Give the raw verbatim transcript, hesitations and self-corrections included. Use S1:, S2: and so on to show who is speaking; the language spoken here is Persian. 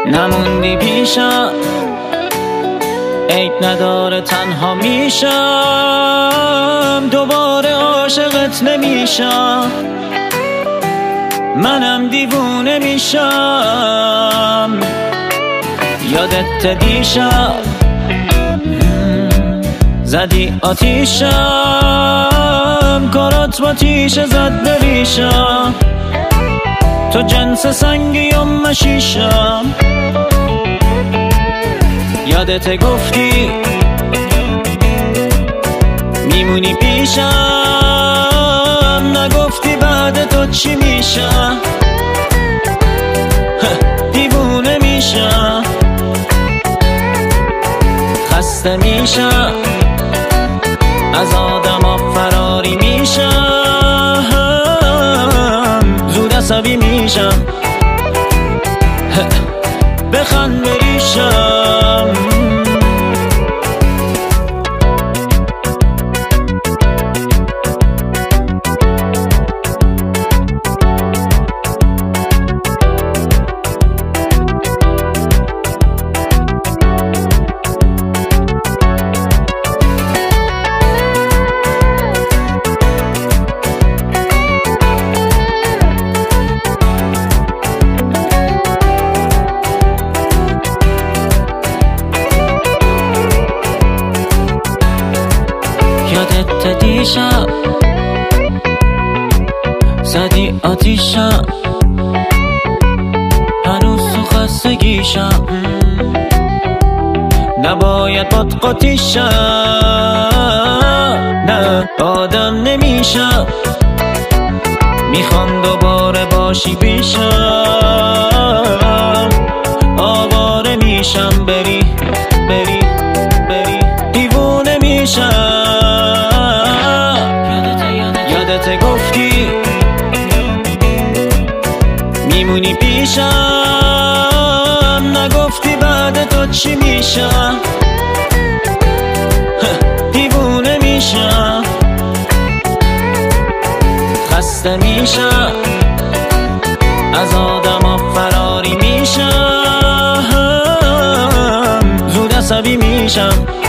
S1: نموندی پیشم، عیب نداره تنها میشم، دوباره عاشقت نمیشم، منم دیوونه میشم. یادت دیشب زدی آتیشم، کارات با تیشه زد بریشم، تو جنس سنگی و مشیشم. یادت گفتی میمونی پیشم، نگفتی بعد تو چی میشم، دیوونه میشم، خسته میشم، از آدما فراری میشم، زود عصبی میشم، بخند بریشم. یادت دیشب زدی آتیشم، هنوز تو خستگیشم، نباید باد قاطیشم، نه آدم نمیشم، میخوام دوباره باشی پیشم، آواره میشم، بری بری بری دیوونه میشم. یادت گفتی میمونی پیشم، نگفتی بعد تو چی میشم، دیوونه میشم، خسته میشم، از آدما فراری میشم، زود عصبی میشم.